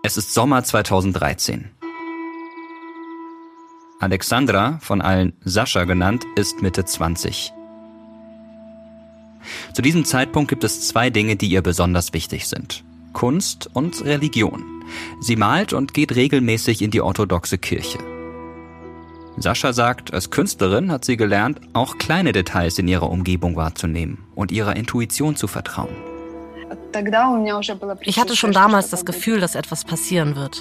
Es ist Sommer 2013. Alexandra, von allen Sascha genannt, ist Mitte 20. Zu diesem Zeitpunkt gibt es 2 Dinge, die ihr besonders wichtig sind: Kunst und Religion. Sie malt und geht regelmäßig in die orthodoxe Kirche. Sascha sagt, als Künstlerin hat sie gelernt, auch kleine Details in ihrer Umgebung wahrzunehmen und ihrer Intuition zu vertrauen. Ich hatte schon damals das Gefühl, dass etwas passieren wird.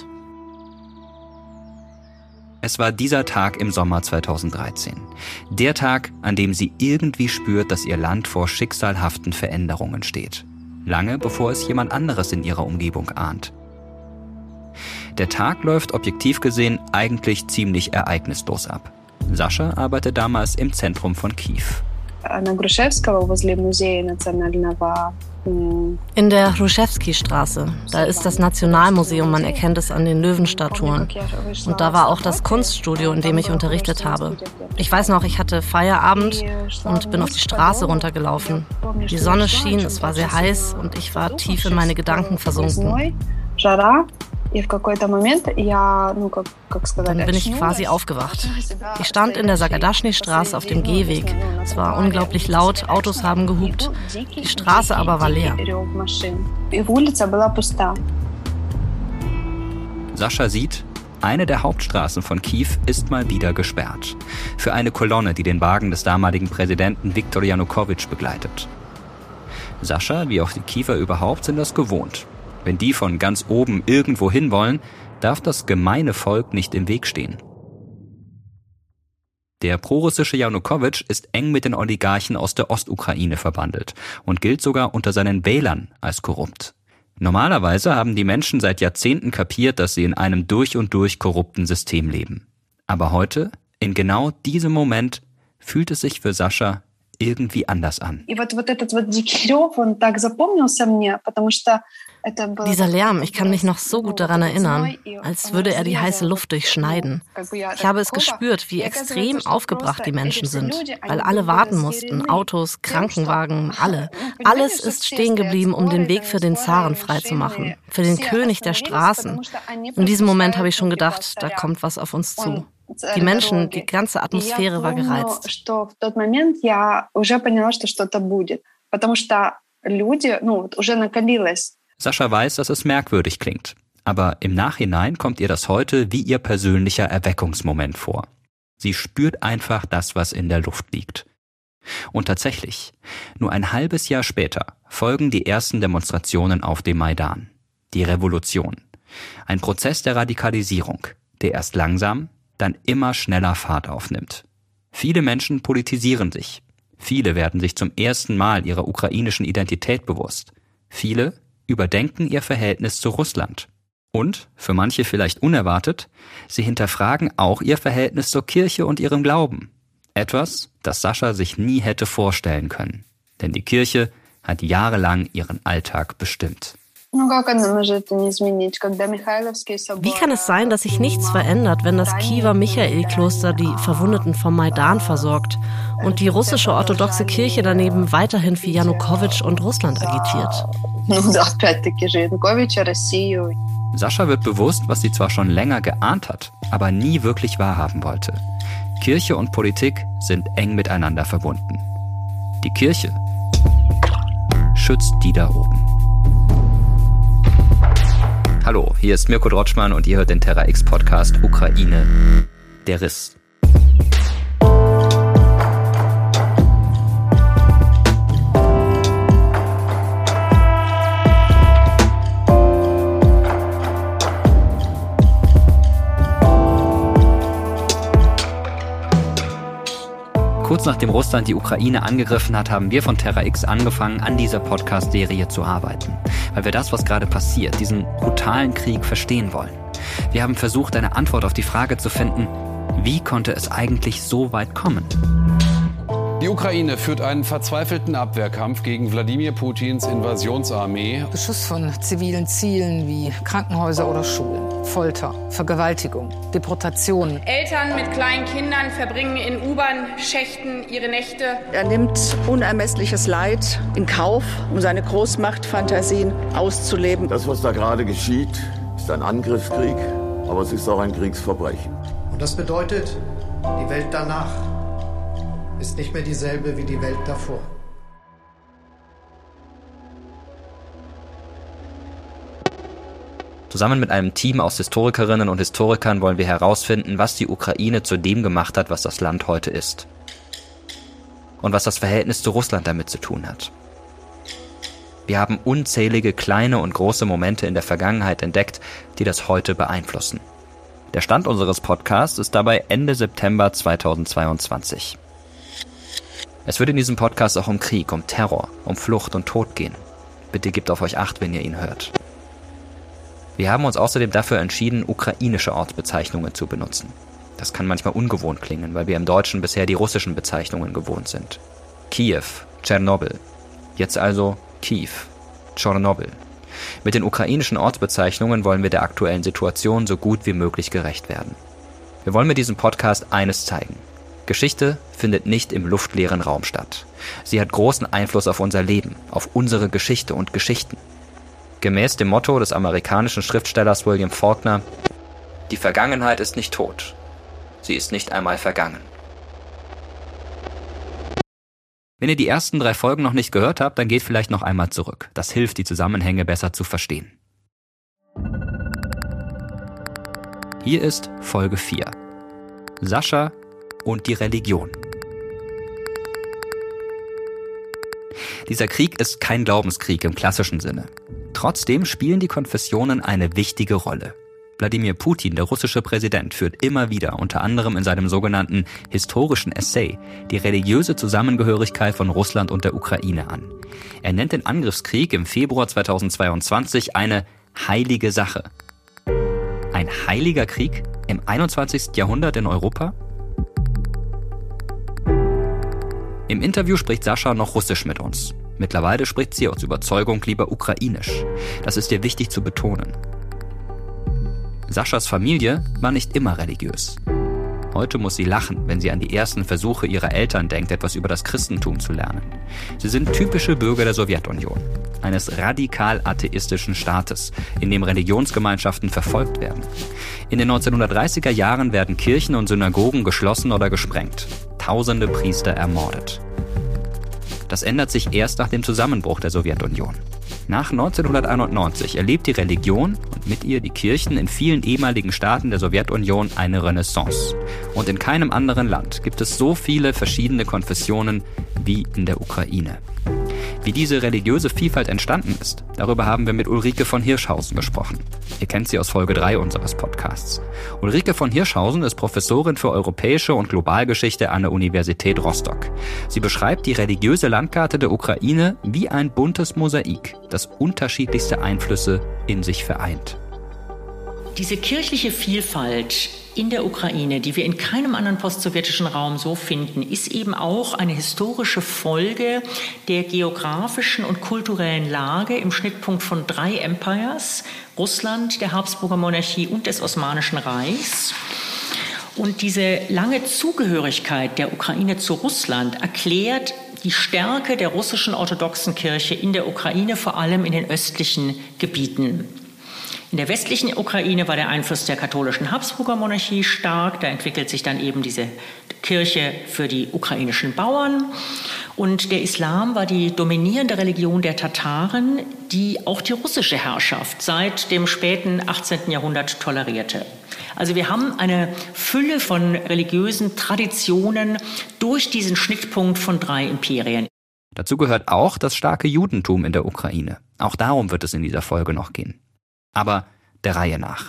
Es war dieser Tag im Sommer 2013. Der Tag, an dem sie irgendwie spürt, dass ihr Land vor schicksalhaften Veränderungen steht. Lange bevor es jemand anderes in ihrer Umgebung ahnt. Der Tag läuft objektiv gesehen eigentlich ziemlich ereignislos ab. Sascha arbeitet damals im Zentrum von Kiew. In der Hruschewski-Straße. Da ist das Nationalmuseum, man erkennt es an den Löwenstatuen. Und da war auch das Kunststudio, in dem ich unterrichtet habe. Ich weiß noch, ich hatte Feierabend und bin auf die Straße runtergelaufen. Die Sonne schien, es war sehr heiß und ich war tief in meine Gedanken versunken. Dann bin ich quasi aufgewacht. Ich stand in der Sagadaschny-Straße auf dem Gehweg. Es war unglaublich laut, Autos haben gehupt. Die Straße aber war leer. Sascha sieht, eine der Hauptstraßen von Kiew ist mal wieder gesperrt. Für eine Kolonne, die den Wagen des damaligen Präsidenten Viktor Janukowitsch begleitet. Sascha, wie auch die Kiewer überhaupt, sind das gewohnt. Wenn die von ganz oben irgendwo hin wollen, darf das gemeine Volk nicht im Weg stehen. Der prorussische Janukowitsch ist eng mit den Oligarchen aus der Ostukraine verbandelt und gilt sogar unter seinen Wählern als korrupt. Normalerweise haben die Menschen seit Jahrzehnten kapiert, dass sie in einem durch und durch korrupten System leben. Aber heute, in genau diesem Moment, fühlt es sich für Sascha irgendwie anders an. Dieser Lärm, ich kann mich noch so gut daran erinnern, als würde er die heiße Luft durchschneiden. Ich habe es gespürt, wie extrem aufgebracht die Menschen sind, weil alle warten mussten, Autos, Krankenwagen, alle. Alles ist stehen geblieben, um den Weg für den Zaren freizumachen, für den König der Straßen. In diesem Moment habe ich schon gedacht, da kommt was auf uns zu. Die Menschen, die ganze Atmosphäre war gereizt. Sascha weiß, dass es merkwürdig klingt. Aber im Nachhinein kommt ihr das heute wie ihr persönlicher Erweckungsmoment vor. Sie spürt einfach das, was in der Luft liegt. Und tatsächlich, nur ein halbes Jahr später folgen die ersten Demonstrationen auf dem Maidan. Die Revolution. Ein Prozess der Radikalisierung, der erst langsam, dann immer schneller Fahrt aufnimmt. Viele Menschen politisieren sich. Viele werden sich zum ersten Mal ihrer ukrainischen Identität bewusst. Viele überdenken ihr Verhältnis zu Russland. Und, für manche vielleicht unerwartet, sie hinterfragen auch ihr Verhältnis zur Kirche und ihrem Glauben. Etwas, das Sascha sich nie hätte vorstellen können. Denn die Kirche hat jahrelang ihren Alltag bestimmt. Wie kann es sein, dass sich nichts verändert, wenn das Kiewer Michael-Kloster die Verwundeten vom Maidan versorgt und die russische orthodoxe Kirche daneben weiterhin für Janukowitsch und Russland agitiert? Sascha wird bewusst, was sie zwar schon länger geahnt hat, aber nie wirklich wahrhaben wollte. Kirche und Politik sind eng miteinander verbunden. Die Kirche schützt die da oben. Hallo, hier ist Mirko Drotschmann und ihr hört den Terra X Podcast Ukraine, der Riss. Kurz nachdem Russland die Ukraine angegriffen hat, haben wir von Terra X angefangen, an dieser Podcast-Serie zu arbeiten. Weil wir das, was gerade passiert, diesen brutalen Krieg verstehen wollen. Wir haben versucht, eine Antwort auf die Frage zu finden, wie konnte es eigentlich so weit kommen? Die Ukraine führt einen verzweifelten Abwehrkampf gegen Wladimir Putins Invasionsarmee. Beschuss von zivilen Zielen wie Krankenhäuser oder Schulen, Folter, Vergewaltigung, Deportationen. Eltern mit kleinen Kindern verbringen in U-Bahn-Schächten ihre Nächte. Er nimmt unermessliches Leid in Kauf, um seine Großmachtfantasien auszuleben. Das, was da gerade geschieht, Es ist ein Angriffskrieg, aber es ist auch ein Kriegsverbrechen. Und das bedeutet, die Welt danach ist nicht mehr dieselbe wie die Welt davor. Zusammen mit einem Team aus Historikerinnen und Historikern wollen wir herausfinden, was die Ukraine zu dem gemacht hat, was das Land heute ist. Und was das Verhältnis zu Russland damit zu tun hat. Wir haben unzählige kleine und große Momente in der Vergangenheit entdeckt, die das heute beeinflussen. Der Stand unseres Podcasts ist dabei Ende September 2022. Es wird in diesem Podcast auch um Krieg, um Terror, um Flucht und Tod gehen. Bitte gebt auf euch Acht, wenn ihr ihn hört. Wir haben uns außerdem dafür entschieden, ukrainische Ortsbezeichnungen zu benutzen. Das kann manchmal ungewohnt klingen, weil wir im Deutschen bisher die russischen Bezeichnungen gewohnt sind. Kiew, Tschernobyl. Jetzt also Kiew, Tschernobyl. Mit den ukrainischen Ortsbezeichnungen wollen wir der aktuellen Situation so gut wie möglich gerecht werden. Wir wollen mit diesem Podcast eines zeigen. Geschichte findet nicht im luftleeren Raum statt. Sie hat großen Einfluss auf unser Leben, auf unsere Geschichte und Geschichten. Gemäß dem Motto des amerikanischen Schriftstellers William Faulkner: Die Vergangenheit ist nicht tot. Sie ist nicht einmal vergangen. Wenn ihr die ersten 3 Folgen noch nicht gehört habt, dann geht vielleicht noch einmal zurück. Das hilft, die Zusammenhänge besser zu verstehen. Hier ist Folge 4. Sascha und die Religion. Dieser Krieg ist kein Glaubenskrieg im klassischen Sinne. Trotzdem spielen die Konfessionen eine wichtige Rolle. Wladimir Putin, der russische Präsident, führt immer wieder, unter anderem in seinem sogenannten historischen Essay, die religiöse Zusammengehörigkeit von Russland und der Ukraine an. Er nennt den Angriffskrieg im Februar 2022 eine heilige Sache. Ein heiliger Krieg im 21. Jahrhundert in Europa? Im Interview spricht Sascha noch Russisch mit uns. Mittlerweile spricht sie aus Überzeugung lieber Ukrainisch. Das ist ihr wichtig zu betonen. Saschas Familie war nicht immer religiös. Heute muss sie lachen, wenn sie an die ersten Versuche ihrer Eltern denkt, etwas über das Christentum zu lernen. Sie sind typische Bürger der Sowjetunion, eines radikal atheistischen Staates, in dem Religionsgemeinschaften verfolgt werden. In den 1930er Jahren werden Kirchen und Synagogen geschlossen oder gesprengt. Tausende Priester ermordet. Das ändert sich erst nach dem Zusammenbruch der Sowjetunion. Nach 1991 erlebt die Religion und mit ihr die Kirchen in vielen ehemaligen Staaten der Sowjetunion eine Renaissance. Und in keinem anderen Land gibt es so viele verschiedene Konfessionen wie in der Ukraine. Wie diese religiöse Vielfalt entstanden ist, darüber haben wir mit Ulrike von Hirschhausen gesprochen. Ihr kennt sie aus Folge 3 unseres Podcasts. Ulrike von Hirschhausen ist Professorin für Europäische und Globalgeschichte an der Universität Rostock. Sie beschreibt die religiöse Landkarte der Ukraine wie ein buntes Mosaik, das unterschiedlichste Einflüsse in sich vereint. Diese kirchliche Vielfalt in der Ukraine, die wir in keinem anderen postsowjetischen Raum so finden, ist eben auch eine historische Folge der geografischen und kulturellen Lage im Schnittpunkt von 3 Empires, Russland, der Habsburger Monarchie und des Osmanischen Reichs. Und diese lange Zugehörigkeit der Ukraine zu Russland erklärt die Stärke der russischen orthodoxen Kirche in der Ukraine, vor allem in den östlichen Gebieten. In der westlichen Ukraine war der Einfluss der katholischen Habsburger Monarchie stark. Da entwickelt sich dann eben diese Kirche für die ukrainischen Bauern. Und der Islam war die dominierende Religion der Tataren, die auch die russische Herrschaft seit dem späten 18. Jahrhundert tolerierte. Also wir haben eine Fülle von religiösen Traditionen durch diesen Schnittpunkt von 3 Imperien. Dazu gehört auch das starke Judentum in der Ukraine. Auch darum wird es in dieser Folge noch gehen. Aber der Reihe nach.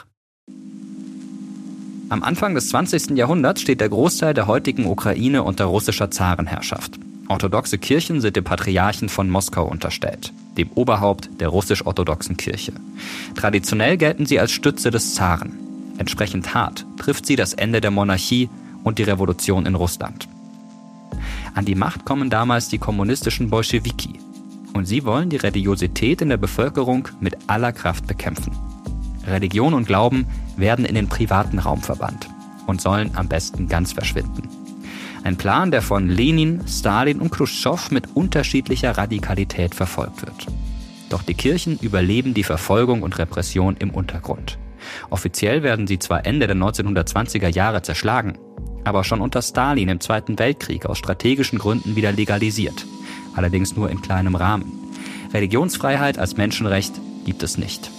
Am Anfang des 20. Jahrhunderts steht der Großteil der heutigen Ukraine unter russischer Zarenherrschaft. Orthodoxe Kirchen sind dem Patriarchen von Moskau unterstellt, dem Oberhaupt der russisch-orthodoxen Kirche. Traditionell gelten sie als Stütze des Zaren. Entsprechend hart trifft sie das Ende der Monarchie und die Revolution in Russland. An die Macht kommen damals die kommunistischen Bolschewiki. Und sie wollen die Religiosität in der Bevölkerung mit aller Kraft bekämpfen. Religion und Glauben werden in den privaten Raum verbannt und sollen am besten ganz verschwinden. Ein Plan, der von Lenin, Stalin und Chruschtschow mit unterschiedlicher Radikalität verfolgt wird. Doch die Kirchen überleben die Verfolgung und Repression im Untergrund. Offiziell werden sie zwar Ende der 1920er Jahre zerschlagen, aber schon unter Stalin im Zweiten Weltkrieg aus strategischen Gründen wieder legalisiert. Allerdings nur in kleinem Rahmen. Religionsfreiheit als Menschenrecht gibt es nicht.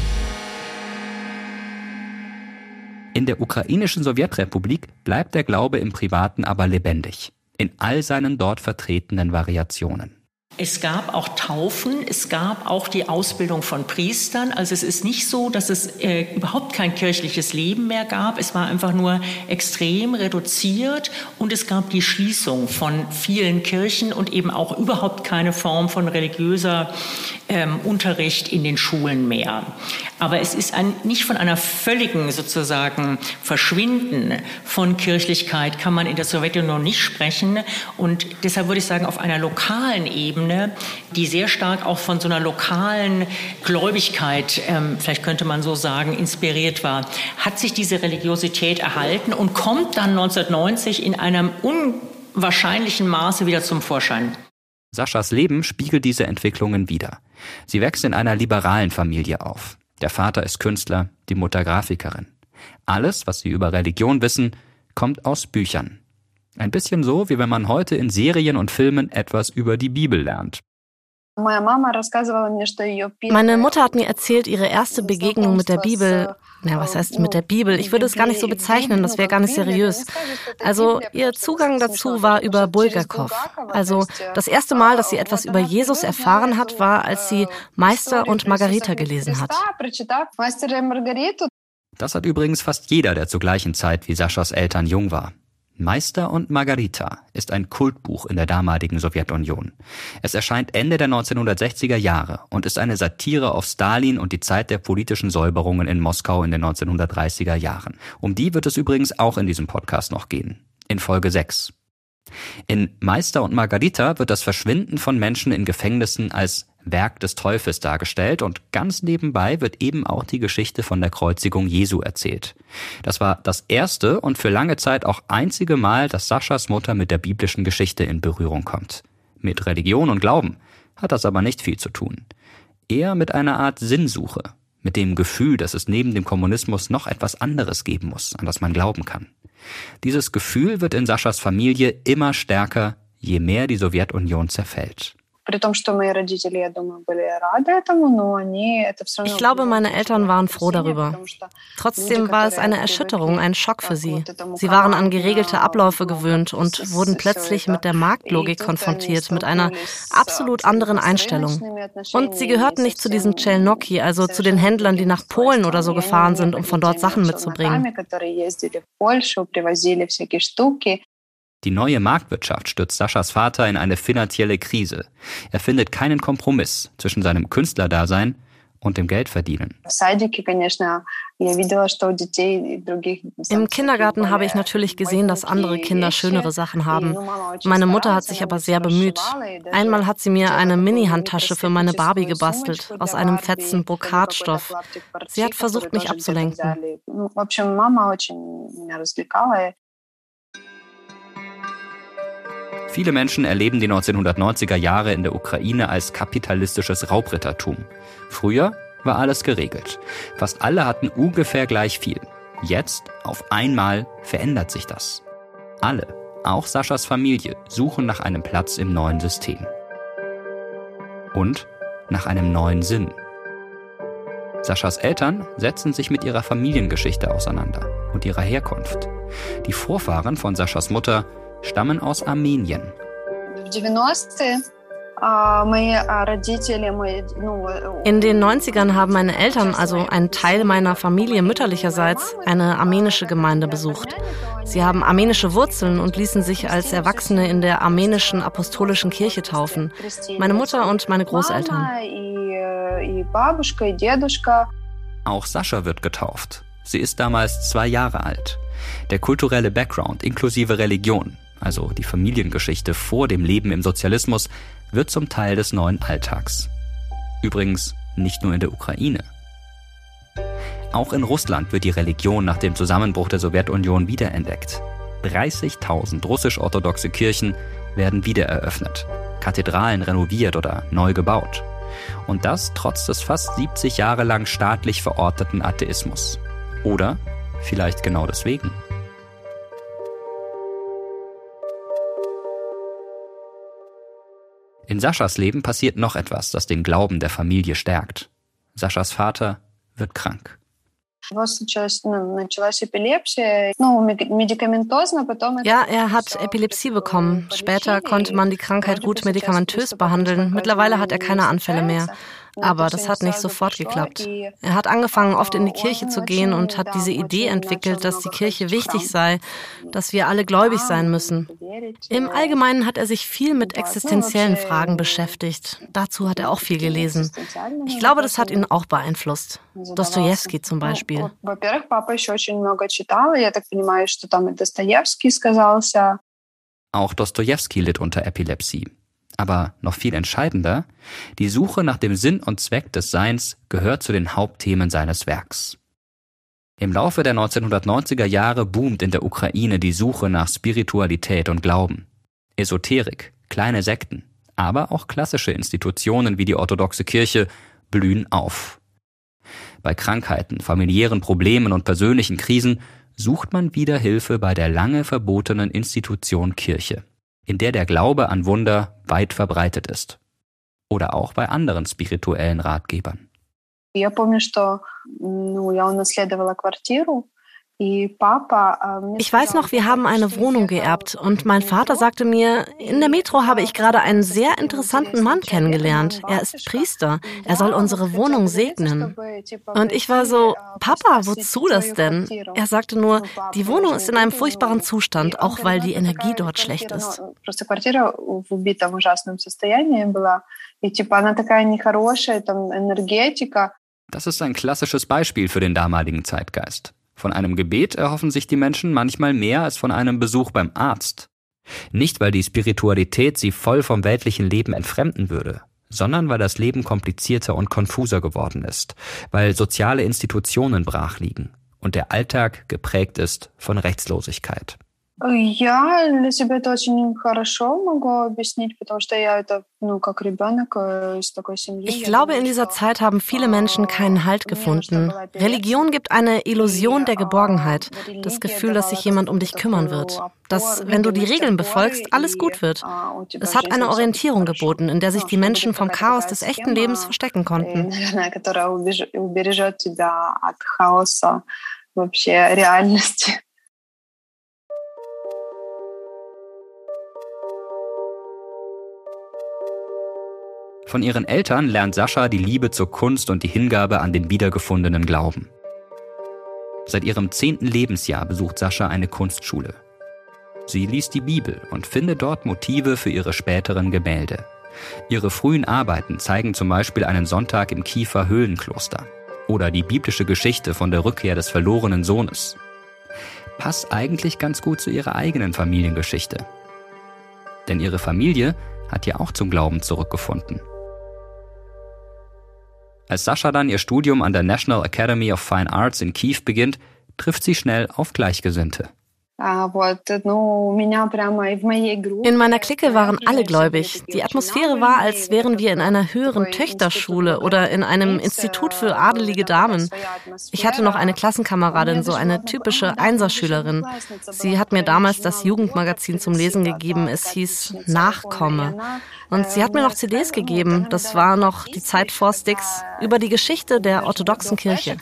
In der ukrainischen Sowjetrepublik bleibt der Glaube im Privaten aber lebendig, in all seinen dort vertretenen Variationen. Es gab auch Taufen, es gab auch die Ausbildung von Priestern. Also es ist nicht so, dass es überhaupt kein kirchliches Leben mehr gab. Es war einfach nur extrem reduziert und es gab die Schließung von vielen Kirchen und eben auch überhaupt keine Form von religiöser Unterricht in den Schulen mehr. Aber es ist nicht von einer völligen sozusagen Verschwinden von Kirchlichkeit kann man in der Sowjetunion nicht sprechen. Und deshalb würde ich sagen, auf einer lokalen Ebene, die sehr stark auch von so einer lokalen Gläubigkeit, vielleicht könnte man so sagen, inspiriert war, hat sich diese Religiosität erhalten und kommt dann 1990 in einem unwahrscheinlichen Maße wieder zum Vorschein. Saschas Leben spiegelt diese Entwicklungen wider. Sie wächst in einer liberalen Familie auf. Der Vater ist Künstler, die Mutter Grafikerin. Alles, was sie über Religion wissen, kommt aus Büchern. Ein bisschen so, wie wenn man heute in Serien und Filmen etwas über die Bibel lernt. Meine Mutter hat mir erzählt, ihre erste Begegnung mit der Bibel. Was heißt mit der Bibel? Ich würde es gar nicht so bezeichnen, das wäre gar nicht seriös. Also ihr Zugang dazu war über Bulgakow. Also das erste Mal, dass sie etwas über Jesus erfahren hat, war, als sie Meister und Margarita gelesen hat. Das hat übrigens fast jeder, der zur gleichen Zeit wie Saschas Eltern jung war. Meister und Margarita ist ein Kultbuch in der damaligen Sowjetunion. Es erscheint Ende der 1960er Jahre und ist eine Satire auf Stalin und die Zeit der politischen Säuberungen in Moskau in den 1930er Jahren. Um die wird es übrigens auch in diesem Podcast noch gehen, in Folge 6. In Meister und Margarita wird das Verschwinden von Menschen in Gefängnissen als Werk des Teufels dargestellt und ganz nebenbei wird eben auch die Geschichte von der Kreuzigung Jesu erzählt. Das war das erste und für lange Zeit auch einzige Mal, dass Saschas Mutter mit der biblischen Geschichte in Berührung kommt. Mit Religion und Glauben hat das aber nicht viel zu tun. Eher mit einer Art Sinnsuche, mit dem Gefühl, dass es neben dem Kommunismus noch etwas anderes geben muss, an das man glauben kann. Dieses Gefühl wird in Saschas Familie immer stärker, je mehr die Sowjetunion zerfällt. Ich glaube, meine Eltern waren froh darüber. Trotzdem war es eine Erschütterung, ein Schock für sie. Sie waren an geregelte Abläufe gewöhnt und wurden plötzlich mit der Marktlogik konfrontiert, mit einer absolut anderen Einstellung. Und sie gehörten nicht zu diesen Czelnocki, also zu den Händlern, die nach Polen oder so gefahren sind, um von dort Sachen mitzubringen. Die neue Marktwirtschaft stürzt Saschas Vater in eine finanzielle Krise. Er findet keinen Kompromiss zwischen seinem Künstlerdasein und dem Geldverdienen. Im Kindergarten habe ich natürlich gesehen, dass andere Kinder schönere Sachen haben. Meine Mutter hat sich aber sehr bemüht. Einmal hat sie mir eine Mini-Handtasche für meine Barbie gebastelt, aus einem fetzen Brokatstoff. Sie hat versucht, mich abzulenken. Viele Menschen erleben die 1990er Jahre in der Ukraine als kapitalistisches Raubrittertum. Früher war alles geregelt. Fast alle hatten ungefähr gleich viel. Jetzt, auf einmal, verändert sich das. Alle, auch Saschas Familie, suchen nach einem Platz im neuen System. Und nach einem neuen Sinn. Saschas Eltern setzen sich mit ihrer Familiengeschichte auseinander und ihrer Herkunft. Die Vorfahren von Saschas Mutter stammen aus Armenien. In den 90ern haben meine Eltern, also ein Teil meiner Familie mütterlicherseits, eine armenische Gemeinde besucht. Sie haben armenische Wurzeln und ließen sich als Erwachsene in der armenischen apostolischen Kirche taufen. Meine Mutter und meine Großeltern. Auch Sascha wird getauft. Sie ist damals 2 Jahre alt. Der kulturelle Background inklusive Religion, also die Familiengeschichte vor dem Leben im Sozialismus, wird zum Teil des neuen Alltags. Übrigens nicht nur in der Ukraine. Auch in Russland wird die Religion nach dem Zusammenbruch der Sowjetunion wiederentdeckt. 30.000 russisch-orthodoxe Kirchen werden wiedereröffnet, Kathedralen renoviert oder neu gebaut. Und das trotz des fast 70 Jahre lang staatlich verorteten Atheismus. Oder vielleicht genau deswegen. In Saschas Leben passiert noch etwas, das den Glauben der Familie stärkt. Saschas Vater wird krank. Ja, er hat Epilepsie bekommen. Später konnte man die Krankheit gut medikamentös behandeln. Mittlerweile hat er keine Anfälle mehr. Aber das hat nicht sofort geklappt. Er hat angefangen, oft in die Kirche zu gehen und hat diese Idee entwickelt, dass die Kirche wichtig sei, dass wir alle gläubig sein müssen. Im Allgemeinen hat er sich viel mit existenziellen Fragen beschäftigt. Dazu hat er auch viel gelesen. Ich glaube, das hat ihn auch beeinflusst. Dostojewski zum Beispiel. Auch Dostojewski litt unter Epilepsie. Aber noch viel entscheidender, die Suche nach dem Sinn und Zweck des Seins gehört zu den Hauptthemen seines Werks. Im Laufe der 1990er Jahre boomt in der Ukraine die Suche nach Spiritualität und Glauben. Esoterik, kleine Sekten, aber auch klassische Institutionen wie die orthodoxe Kirche blühen auf. Bei Krankheiten, familiären Problemen und persönlichen Krisen sucht man wieder Hilfe bei der lange verbotenen Institution Kirche, in der Glaube an Wunder weit verbreitet ist. Oder auch bei anderen spirituellen Ratgebern. Ich weiß noch, wir haben eine Wohnung geerbt und mein Vater sagte mir, in der Metro habe ich gerade einen sehr interessanten Mann kennengelernt. Er ist Priester. Er soll unsere Wohnung segnen. Und ich war so, Papa, wozu das denn? Er sagte nur, die Wohnung ist in einem furchtbaren Zustand, auch weil die Energie dort schlecht ist. Das ist ein klassisches Beispiel für den damaligen Zeitgeist. Von einem Gebet erhoffen sich die Menschen manchmal mehr als von einem Besuch beim Arzt. Nicht, weil die Spiritualität sie voll vom weltlichen Leben entfremden würde, sondern weil das Leben komplizierter und konfuser geworden ist, weil soziale Institutionen brach liegen und der Alltag geprägt ist von Rechtslosigkeit. Ich glaube, in dieser Zeit haben viele Menschen keinen Halt gefunden. Religion gibt eine Illusion der Geborgenheit, das Gefühl, dass sich jemand um dich kümmern wird, dass, wenn du die Regeln befolgst, alles gut wird. Es hat eine Orientierung geboten, in der sich die Menschen vom Chaos des echten Lebens verstecken konnten. Von ihren Eltern lernt Sascha die Liebe zur Kunst und die Hingabe an den wiedergefundenen Glauben. Seit ihrem 10. Lebensjahr besucht Sascha eine Kunstschule. Sie liest die Bibel und findet dort Motive für ihre späteren Gemälde. Ihre frühen Arbeiten zeigen zum Beispiel einen Sonntag im Kiefer Höhlenkloster oder die biblische Geschichte von der Rückkehr des verlorenen Sohnes. Passt eigentlich ganz gut zu ihrer eigenen Familiengeschichte. Denn ihre Familie hat ja auch zum Glauben zurückgefunden. Als Sascha dann ihr Studium an der National Academy of Fine Arts in Kiew beginnt, trifft sie schnell auf Gleichgesinnte. In meiner Clique waren alle gläubig. Die Atmosphäre war, als wären wir in einer höheren Töchterschule oder in einem Institut für adelige Damen. Ich hatte noch eine Klassenkameradin, so eine typische Einserschülerin. Sie hat mir damals das Jugendmagazin zum Lesen gegeben. Es hieß Nachkomme. Und sie hat mir noch CDs gegeben, das war noch die Zeit vor Sticks, über die Geschichte der orthodoxen Kirche.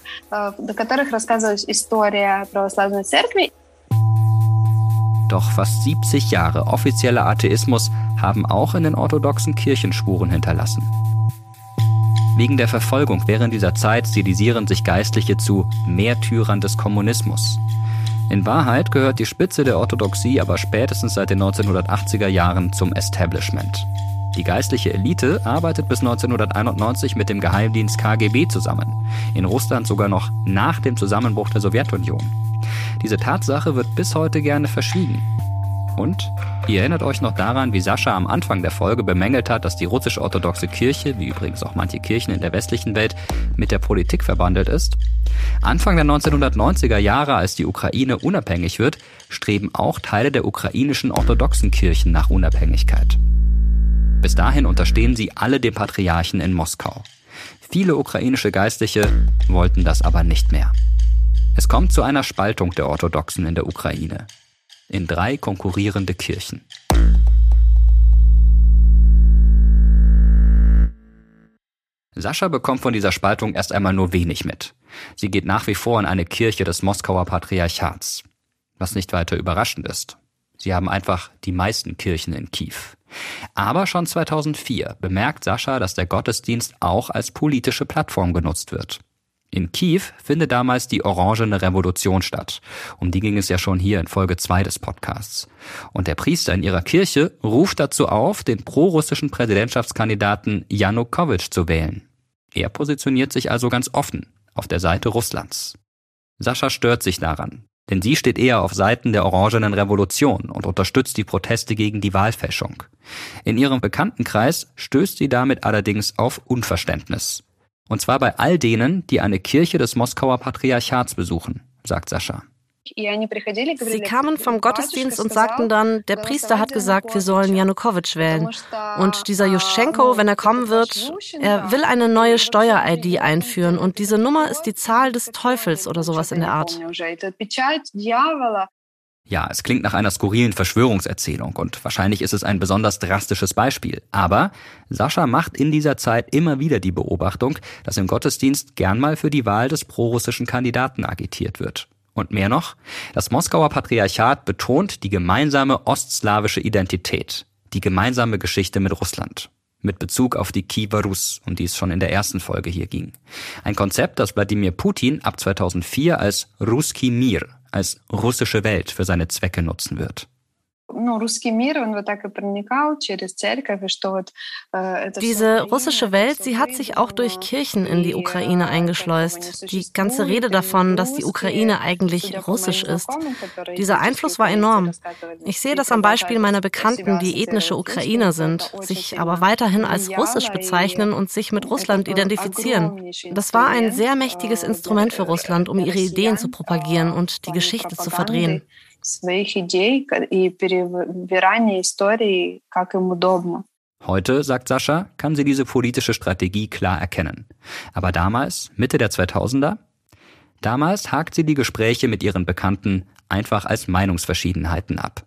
Doch fast 70 Jahre offizieller Atheismus haben auch in den orthodoxen Kirchen Spuren hinterlassen. Wegen der Verfolgung während dieser Zeit stilisieren sich Geistliche zu Märtyrern des Kommunismus. In Wahrheit gehört die Spitze der Orthodoxie aber spätestens seit den 1980er Jahren zum Establishment. Die geistliche Elite arbeitet bis 1991 mit dem Geheimdienst KGB zusammen, in Russland sogar noch nach dem Zusammenbruch der Sowjetunion. Diese Tatsache wird bis heute gerne verschwiegen. Und ihr erinnert euch noch daran, wie Sascha am Anfang der Folge bemängelt hat, dass die russisch-orthodoxe Kirche, wie übrigens auch manche Kirchen in der westlichen Welt, mit der Politik verbandelt ist? Anfang der 1990er Jahre, als die Ukraine unabhängig wird, streben auch Teile der ukrainischen orthodoxen Kirchen nach Unabhängigkeit. Bis dahin unterstehen sie alle dem Patriarchen in Moskau. Viele ukrainische Geistliche wollten das aber nicht mehr. Es kommt zu einer Spaltung der Orthodoxen in der Ukraine. In 3 konkurrierende Kirchen. Sascha bekommt von dieser Spaltung erst einmal nur wenig mit. Sie geht nach wie vor in eine Kirche des Moskauer Patriarchats. Was nicht weiter überraschend ist. Sie haben einfach die meisten Kirchen in Kiew. Aber schon 2004 bemerkt Sascha, dass der Gottesdienst auch als politische Plattform genutzt wird. In Kiew findet damals die Orangene Revolution statt. Um die ging es ja schon hier in Folge 2 des Podcasts. Und der Priester in ihrer Kirche ruft dazu auf, den prorussischen Präsidentschaftskandidaten Janukowitsch zu wählen. Er positioniert sich also ganz offen auf der Seite Russlands. Sascha stört sich daran, denn sie steht eher auf Seiten der Orangenen Revolution und unterstützt die Proteste gegen die Wahlfälschung. In ihrem Bekanntenkreis stößt sie damit allerdings auf Unverständnis. Und zwar bei all denen, die eine Kirche des Moskauer Patriarchats besuchen, sagt Sascha. Sie kamen vom Gottesdienst und sagten dann, der Priester hat gesagt, wir sollen Janukowitsch wählen. Und dieser Juschenko, wenn er kommen wird, er will eine neue Steuer-ID einführen und diese Nummer ist die Zahl des Teufels oder sowas in der Art. Ja, es klingt nach einer skurrilen Verschwörungserzählung und wahrscheinlich ist es ein besonders drastisches Beispiel. Aber Sascha macht in dieser Zeit immer wieder die Beobachtung, dass im Gottesdienst gern mal für die Wahl des prorussischen Kandidaten agitiert wird. Und mehr noch, das Moskauer Patriarchat betont die gemeinsame ostslawische Identität, die gemeinsame Geschichte mit Russland. Mit Bezug auf die Kiewer Rus, um die es schon in der ersten Folge hier ging. Ein Konzept, das Wladimir Putin ab 2004 als Russki Mir, als russische Welt für seine Zwecke nutzen wird. Diese russische Welt, sie hat sich auch durch Kirchen in die Ukraine eingeschleust. Die ganze Rede davon, dass die Ukraine eigentlich russisch ist. Dieser Einfluss war enorm. Ich sehe das am Beispiel meiner Bekannten, die ethnische Ukrainer sind, sich aber weiterhin als russisch bezeichnen und sich mit Russland identifizieren. Das war ein sehr mächtiges Instrument für Russland, um ihre Ideen zu propagieren und die Geschichte zu verdrehen. Heute, sagt Sascha, kann sie diese politische Strategie klar erkennen. Aber damals, Mitte der 2000er, damals hakt sie die Gespräche mit ihren Bekannten einfach als Meinungsverschiedenheiten ab.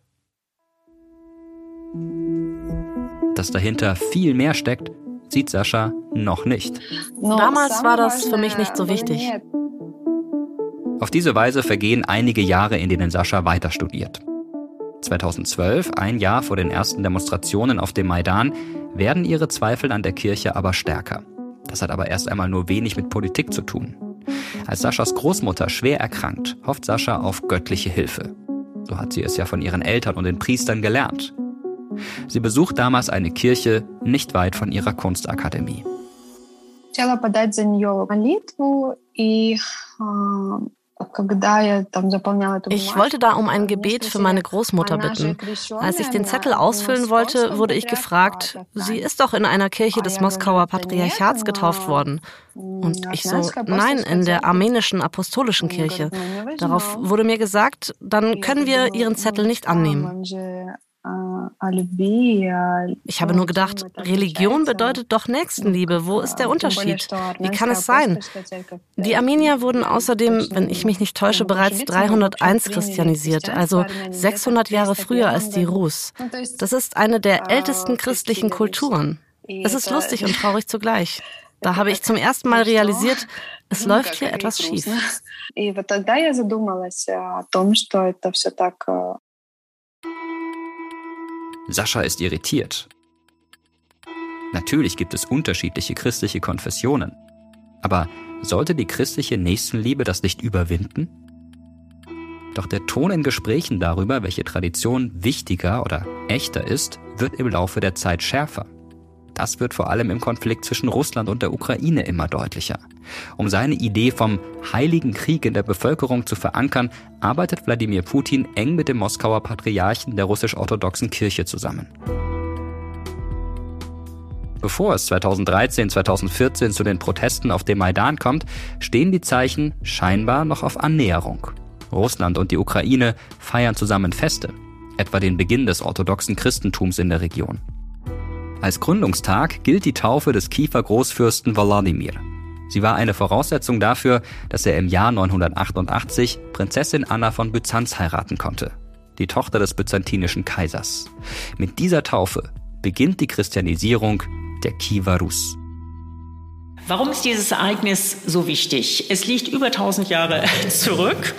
Dass dahinter viel mehr steckt, sieht Sascha noch nicht. Damals war das für mich nicht so wichtig. Auf diese Weise vergehen einige Jahre, in denen Sascha weiter studiert. 2012, ein Jahr vor den ersten Demonstrationen auf dem Maidan, werden ihre Zweifel an der Kirche aber stärker. Das hat aber erst einmal nur wenig mit Politik zu tun. Als Saschas Großmutter schwer erkrankt, hofft Sascha auf göttliche Hilfe. So hat sie es ja von ihren Eltern und den Priestern gelernt. Sie besucht damals eine Kirche nicht weit von ihrer Kunstakademie. Ich wollte da um ein Gebet für meine Großmutter bitten. Als ich den Zettel ausfüllen wollte, wurde ich gefragt, sie ist doch in einer Kirche des Moskauer Patriarchats getauft worden. Und ich so, nein, in der armenischen apostolischen Kirche. Darauf wurde mir gesagt, dann können wir ihren Zettel nicht annehmen. Ich habe nur gedacht, Religion bedeutet doch Nächstenliebe. Wo ist der Unterschied? Wie kann es sein? Die Armenier wurden außerdem, wenn ich mich nicht täusche, bereits 301 christianisiert, also 600 Jahre früher als die Rus. Das ist eine der ältesten christlichen Kulturen. Es ist lustig und traurig zugleich. Da habe ich zum ersten Mal realisiert, es läuft hier etwas schief. Sascha ist irritiert. Natürlich gibt es unterschiedliche christliche Konfessionen. Aber sollte die christliche Nächstenliebe das nicht überwinden? Doch der Ton in Gesprächen darüber, welche Tradition wichtiger oder echter ist, wird im Laufe der Zeit schärfer. Das wird vor allem im Konflikt zwischen Russland und der Ukraine immer deutlicher. Um seine Idee vom Heiligen Krieg in der Bevölkerung zu verankern, arbeitet Wladimir Putin eng mit dem Moskauer Patriarchen der russisch-orthodoxen Kirche zusammen. Bevor es 2013-2014 zu den Protesten auf dem Maidan kommt, stehen die Zeichen scheinbar noch auf Annäherung. Russland und die Ukraine feiern zusammen Feste, etwa den Beginn des orthodoxen Christentums in der Region. Als Gründungstag gilt die Taufe des Kiewer-Großfürsten Wladimir. Sie war eine Voraussetzung dafür, dass er im Jahr 988 Prinzessin Anna von Byzanz heiraten konnte, die Tochter des byzantinischen Kaisers. Mit dieser Taufe beginnt die Christianisierung der Kiewer Rus. Warum ist dieses Ereignis so wichtig? Es liegt über 1000 Jahre zurück,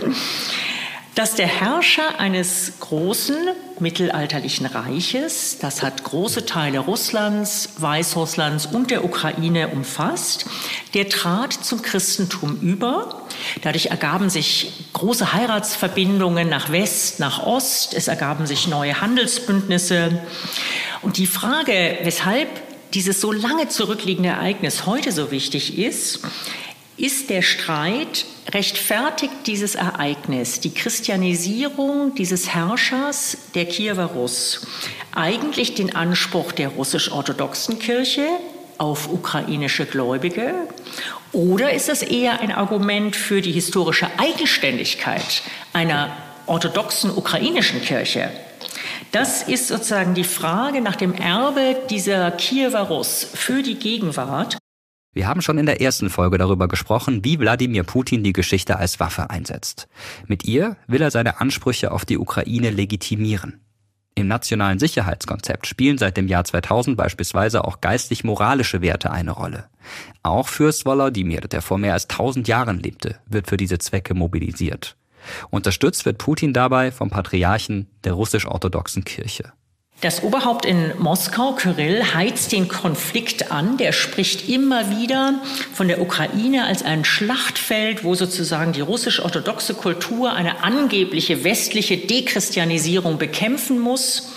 dass der Herrscher eines großen mittelalterlichen Reiches, das hat große Teile Russlands, Weißrusslands und der Ukraine umfasst, der trat zum Christentum über. Dadurch ergaben sich große Heiratsverbindungen nach West, nach Ost. Es ergaben sich neue Handelsbündnisse. Und die Frage, weshalb dieses so lange zurückliegende Ereignis heute so wichtig ist der Streit, rechtfertigt dieses Ereignis, die Christianisierung dieses Herrschers der Kiewer Rus, eigentlich den Anspruch der russisch-orthodoxen Kirche auf ukrainische Gläubige? Oder ist das eher ein Argument für die historische Eigenständigkeit einer orthodoxen ukrainischen Kirche? Das ist sozusagen die Frage nach dem Erbe dieser Kiewer Rus für die Gegenwart. Wir haben schon in der ersten Folge darüber gesprochen, wie Wladimir Putin die Geschichte als Waffe einsetzt. Mit ihr will er seine Ansprüche auf die Ukraine legitimieren. Im nationalen Sicherheitskonzept spielen seit dem Jahr 2000 beispielsweise auch geistlich-moralische Werte eine Rolle. Auch Fürst Wladimir, der vor mehr als 1000 Jahren lebte, wird für diese Zwecke mobilisiert. Unterstützt wird Putin dabei vom Patriarchen der russisch-orthodoxen Kirche. Das Oberhaupt in Moskau, Kyrill, heizt den Konflikt an. Der spricht immer wieder von der Ukraine als ein Schlachtfeld, wo sozusagen die russisch-orthodoxe Kultur eine angebliche westliche Dechristianisierung bekämpfen muss.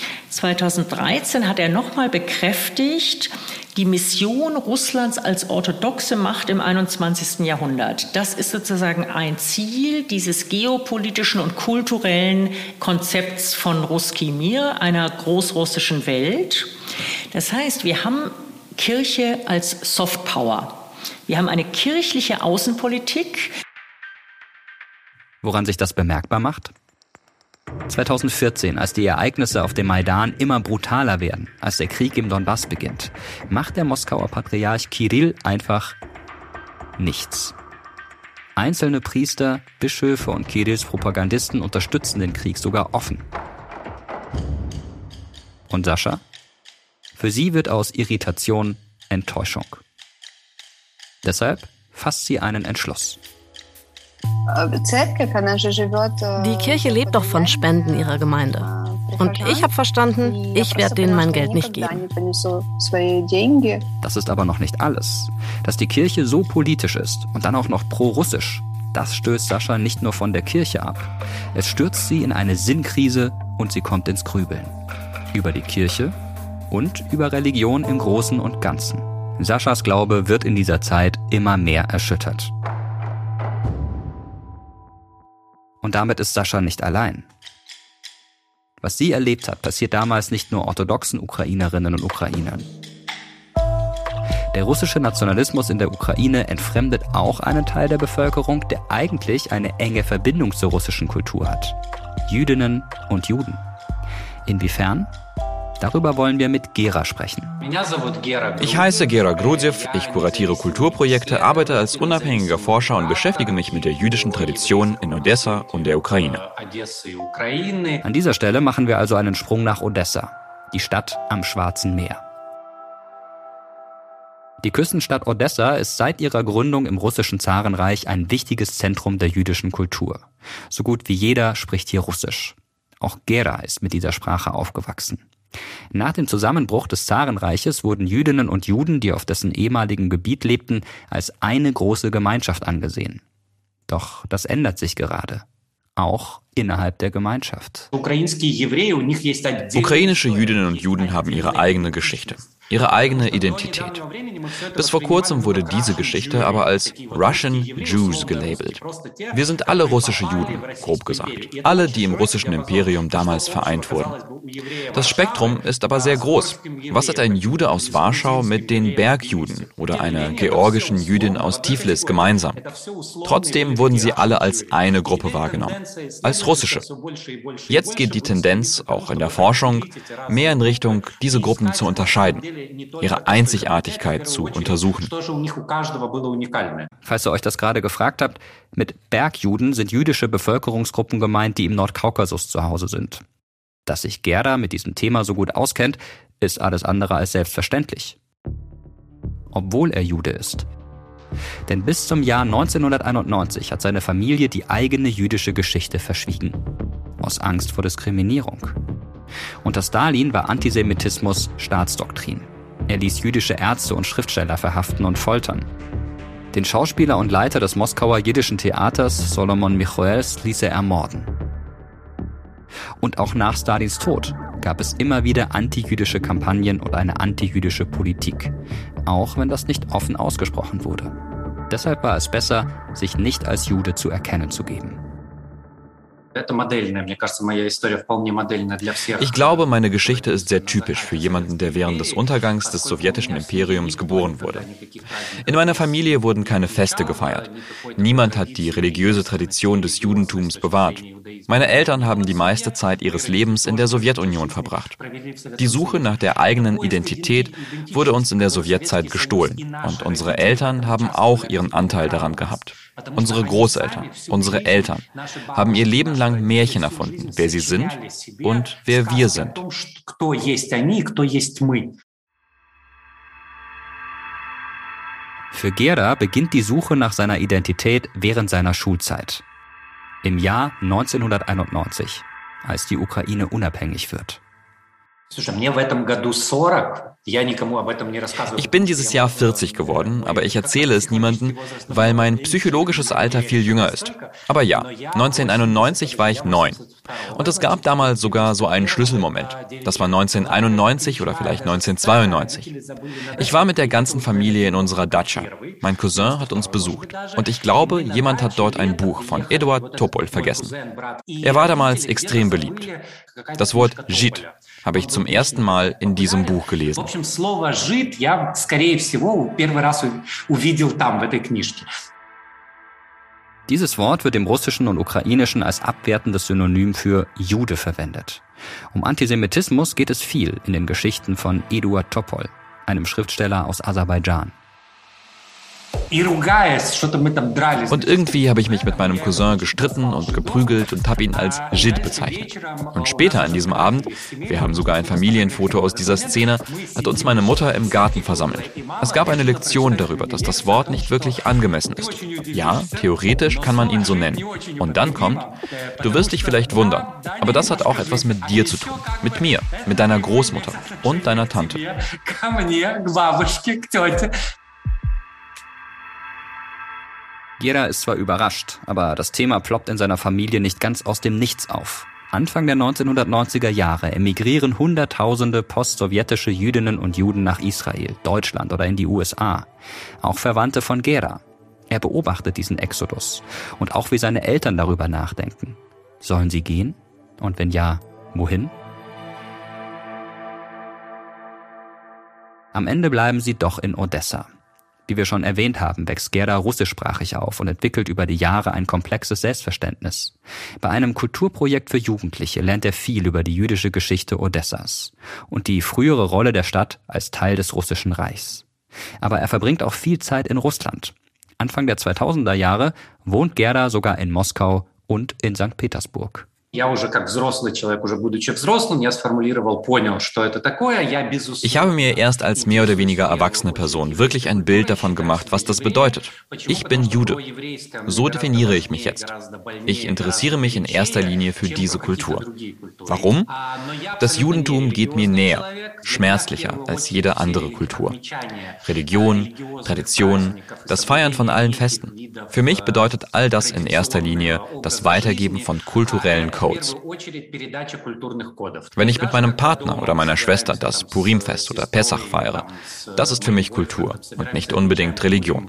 2013 hat er nochmal bekräftigt, die Mission Russlands als orthodoxe Macht im 21. Jahrhundert. Das ist sozusagen ein Ziel dieses geopolitischen und kulturellen Konzepts von Russki Mir, einer großrussischen Welt. Das heißt, wir haben Kirche als Softpower. Wir haben eine kirchliche Außenpolitik. Woran sich das bemerkbar macht? 2014, als die Ereignisse auf dem Maidan immer brutaler werden, als der Krieg im Donbass beginnt, macht der Moskauer Patriarch Kyrill einfach nichts. Einzelne Priester, Bischöfe und Kirills Propagandisten unterstützen den Krieg sogar offen. Und Sascha? Für sie wird aus Irritation Enttäuschung. Deshalb fasst sie einen Entschluss. Die Kirche lebt doch von Spenden ihrer Gemeinde. Und ich habe verstanden, ich werde denen mein Geld nicht geben. Das ist aber noch nicht alles. Dass die Kirche so politisch ist und dann auch noch pro-russisch, das stößt Sascha nicht nur von der Kirche ab. Es stürzt sie in eine Sinnkrise und sie kommt ins Grübeln. Über die Kirche und über Religion im Großen und Ganzen. Saschas Glaube wird in dieser Zeit immer mehr erschüttert. Und damit ist Sascha nicht allein. Was sie erlebt hat, passiert damals nicht nur orthodoxen Ukrainerinnen und Ukrainern. Der russische Nationalismus in der Ukraine entfremdet auch einen Teil der Bevölkerung, der eigentlich eine enge Verbindung zur russischen Kultur hat. Jüdinnen und Juden. Inwiefern? Darüber wollen wir mit Gera sprechen. Ich heiße Gera Grudzew, ich kuratiere Kulturprojekte, arbeite als unabhängiger Forscher und beschäftige mich mit der jüdischen Tradition in Odessa und der Ukraine. An dieser Stelle machen wir also einen Sprung nach Odessa, die Stadt am Schwarzen Meer. Die Küstenstadt Odessa ist seit ihrer Gründung im russischen Zarenreich ein wichtiges Zentrum der jüdischen Kultur. So gut wie jeder spricht hier Russisch. Auch Gera ist mit dieser Sprache aufgewachsen. Nach dem Zusammenbruch des Zarenreiches wurden Jüdinnen und Juden, die auf dessen ehemaligem Gebiet lebten, als eine große Gemeinschaft angesehen. Doch das ändert sich gerade. Auch innerhalb der Gemeinschaft. Ukrainische Jüdinnen und Juden haben ihre eigene Geschichte, ihre eigene Identität. Bis vor kurzem wurde diese Geschichte aber als Russian Jews gelabelt. Wir sind alle russische Juden, grob gesagt. Alle, die im russischen Imperium damals vereint wurden. Das Spektrum ist aber sehr groß. Was hat ein Jude aus Warschau mit den Bergjuden oder einer georgischen Jüdin aus Tiflis gemeinsam? Trotzdem wurden sie alle als eine Gruppe wahrgenommen, als russische. Jetzt geht die Tendenz, auch in der Forschung, mehr in Richtung, diese Gruppen zu unterscheiden. ihre Einzigartigkeit zu untersuchen. Falls ihr euch das gerade gefragt habt, mit Bergjuden sind jüdische Bevölkerungsgruppen gemeint, die im Nordkaukasus zu Hause sind. Dass sich Gerda mit diesem Thema so gut auskennt, ist alles andere als selbstverständlich. Obwohl er Jude ist. Denn bis zum Jahr 1991 hat seine Familie die eigene jüdische Geschichte verschwiegen. Aus Angst vor Diskriminierung. Unter Stalin war Antisemitismus Staatsdoktrin. Er ließ jüdische Ärzte und Schriftsteller verhaften und foltern. Den Schauspieler und Leiter des Moskauer jiddischen Theaters, Solomon Michoels, ließ er ermorden. Und auch nach Stalins Tod gab es immer wieder antijüdische Kampagnen und eine antijüdische Politik, auch wenn das nicht offen ausgesprochen wurde. Deshalb war es besser, sich nicht als Jude zu erkennen zu geben. Ich glaube, meine Geschichte ist sehr typisch für jemanden, der während des Untergangs des sowjetischen Imperiums geboren wurde. In meiner Familie wurden keine Feste gefeiert. Niemand hat die religiöse Tradition des Judentums bewahrt. Meine Eltern haben die meiste Zeit ihres Lebens in der Sowjetunion verbracht. Die Suche nach der eigenen Identität wurde uns in der Sowjetzeit gestohlen und unsere Eltern haben auch ihren Anteil daran gehabt. Unsere Großeltern, unsere Eltern haben ihr Leben lang Märchen erfunden, wer sie sind und wer wir sind. Für Gerda beginnt die Suche nach seiner Identität während seiner Schulzeit. Im Jahr 1991, als die Ukraine unabhängig wird. Ich bin dieses Jahr 40 geworden, aber ich erzähle es niemandem, weil mein psychologisches Alter viel jünger ist. Aber ja, 1991 war ich 9. Und es gab damals sogar so einen Schlüsselmoment. Das war 1991 oder vielleicht 1992. Ich war mit der ganzen Familie in unserer Datscha. Mein Cousin hat uns besucht. Und ich glaube, jemand hat dort ein Buch von Eduard Topol vergessen. Er war damals extrem beliebt. Das Wort Žid habe ich zum ersten Mal in diesem Buch gelesen. Dieses Wort wird im Russischen und Ukrainischen als abwertendes Synonym für Jude verwendet. Um Antisemitismus geht es viel in den Geschichten von Eduard Topol, einem Schriftsteller aus Aserbaidschan. Und irgendwie habe ich mich mit meinem Cousin gestritten und geprügelt und habe ihn als Žid bezeichnet. Und später an diesem Abend, wir haben sogar ein Familienfoto aus dieser Szene, hat uns meine Mutter im Garten versammelt. Es gab eine Lektion darüber, dass das Wort nicht wirklich angemessen ist. Ja, theoretisch kann man ihn so nennen. Und dann kommt, du wirst dich vielleicht wundern, aber das hat auch etwas mit dir zu tun. Mit mir, mit deiner Großmutter und deiner Tante. Gerda ist zwar überrascht, aber das Thema ploppt in seiner Familie nicht ganz aus dem Nichts auf. Anfang der 1990er Jahre emigrieren Hunderttausende postsowjetische Jüdinnen und Juden nach Israel, Deutschland oder in die USA. Auch Verwandte von Gerda. Er beobachtet diesen Exodus und auch wie seine Eltern darüber nachdenken. Sollen sie gehen? Und wenn ja, wohin? Am Ende bleiben sie doch in Odessa. Wie wir schon erwähnt haben, wächst Gerda russischsprachig auf und entwickelt über die Jahre ein komplexes Selbstverständnis. Bei einem Kulturprojekt für Jugendliche lernt er viel über die jüdische Geschichte Odessas und die frühere Rolle der Stadt als Teil des Russischen Reichs. Aber er verbringt auch viel Zeit in Russland. Anfang der 2000er Jahre wohnt Gerda sogar in Moskau und in St. Petersburg. Ich habe mir erst als mehr oder weniger erwachsene Person wirklich ein Bild davon gemacht, was das bedeutet. Ich bin Jude. So definiere ich mich jetzt. Ich interessiere mich in erster Linie für diese Kultur. Warum? Das Judentum geht mir näher, schmerzlicher als jede andere Kultur. Religion, Tradition, das Feiern von allen Festen. Für mich bedeutet all das in erster Linie das Weitergeben von kulturellen Codes. Wenn ich mit meinem Partner oder meiner Schwester das Purimfest oder Pessach feiere, das ist für mich Kultur und nicht unbedingt Religion.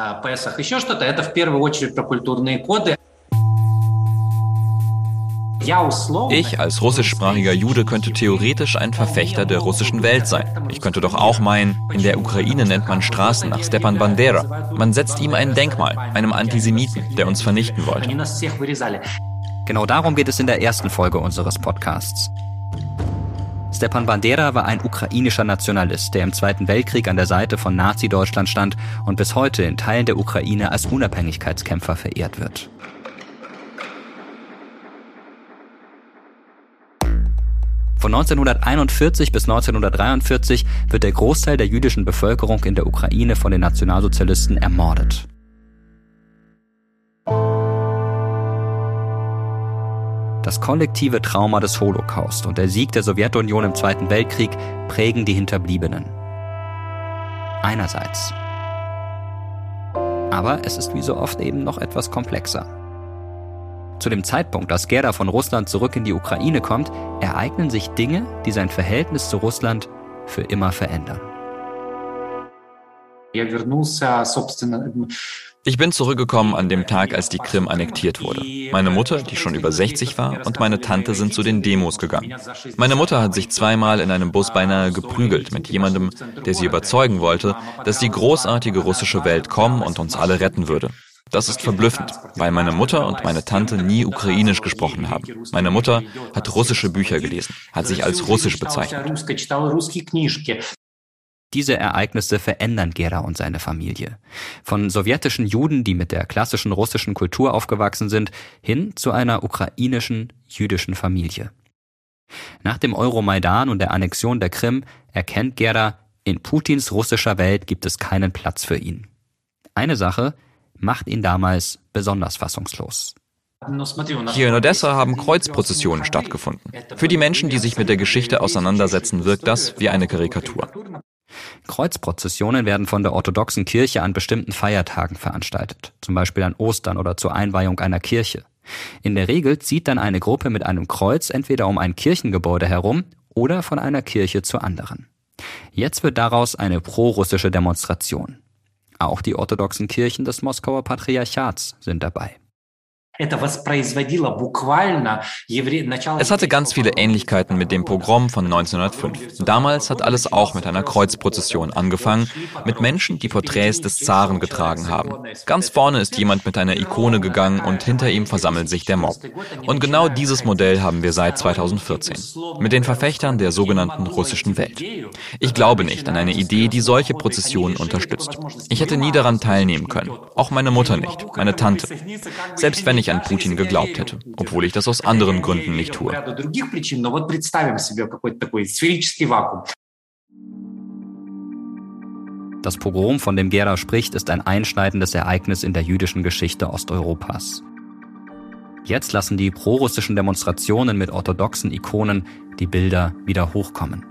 Ich als russischsprachiger Jude könnte theoretisch ein Verfechter der russischen Welt sein. Ich könnte doch auch meinen, in der Ukraine nennt man Straßen nach Stepan Bandera. Man setzt ihm ein Denkmal, einem Antisemiten, der uns vernichten wollte. Genau darum geht es in der ersten Folge unseres Podcasts. Stepan Bandera war ein ukrainischer Nationalist, der im Zweiten Weltkrieg an der Seite von Nazi-Deutschland stand und bis heute in Teilen der Ukraine als Unabhängigkeitskämpfer verehrt wird. Von 1941 bis 1943 wird der Großteil der jüdischen Bevölkerung in der Ukraine von den Nationalsozialisten ermordet. Das kollektive Trauma des Holocaust und der Sieg der Sowjetunion im Zweiten Weltkrieg prägen die Hinterbliebenen. Einerseits. Aber es ist wie so oft eben noch etwas komplexer. Zu dem Zeitpunkt, dass Gerda von Russland zurück in die Ukraine kommt, ereignen sich Dinge, die sein Verhältnis zu Russland für immer verändern. Ich bin zurückgekommen an dem Tag, als die Krim annektiert wurde. Meine Mutter, die schon über 60 war, und meine Tante sind zu den Demos gegangen. Meine Mutter hat sich zweimal in einem Bus beinahe geprügelt mit jemandem, der sie überzeugen wollte, dass die großartige russische Welt kommen und uns alle retten würde. Das ist verblüffend, weil meine Mutter und meine Tante nie ukrainisch gesprochen haben. Meine Mutter hat russische Bücher gelesen, hat sich als russisch bezeichnet. Diese Ereignisse verändern Gerda und seine Familie. Von sowjetischen Juden, die mit der klassischen russischen Kultur aufgewachsen sind, hin zu einer ukrainischen jüdischen Familie. Nach dem Euromaidan und der Annexion der Krim erkennt Gerda, in Putins russischer Welt gibt es keinen Platz für ihn. Eine Sache macht ihn damals besonders fassungslos. Hier in Odessa haben Kreuzprozessionen stattgefunden. Für die Menschen, die sich mit der Geschichte auseinandersetzen, wirkt das wie eine Karikatur. Kreuzprozessionen werden von der orthodoxen Kirche an bestimmten Feiertagen veranstaltet, zum Beispiel an Ostern oder zur Einweihung einer Kirche. In der Regel zieht dann eine Gruppe mit einem Kreuz entweder um ein Kirchengebäude herum oder von einer Kirche zur anderen. Jetzt wird daraus eine pro-russische Demonstration. Auch die orthodoxen Kirchen des Moskauer Patriarchats sind dabei. Es hatte ganz viele Ähnlichkeiten mit dem Pogrom von 1905. Damals hat alles auch mit einer Kreuzprozession angefangen, mit Menschen, die Porträts des Zaren getragen haben. Ganz vorne ist jemand mit einer Ikone gegangen und hinter ihm versammelt sich der Mob. Und genau dieses Modell haben wir seit 2014. Mit den Verfechtern der sogenannten russischen Welt. Ich glaube nicht an eine Idee, die solche Prozessionen unterstützt. Ich hätte nie daran teilnehmen können. Auch meine Mutter nicht, meine Tante. Selbst wenn ich an Putin geglaubt hätte, obwohl ich das aus anderen Gründen nicht tue. Das Pogrom, von dem Gerda spricht, ist ein einschneidendes Ereignis in der jüdischen Geschichte Osteuropas. Jetzt lassen die prorussischen Demonstrationen mit orthodoxen Ikonen die Bilder wieder hochkommen.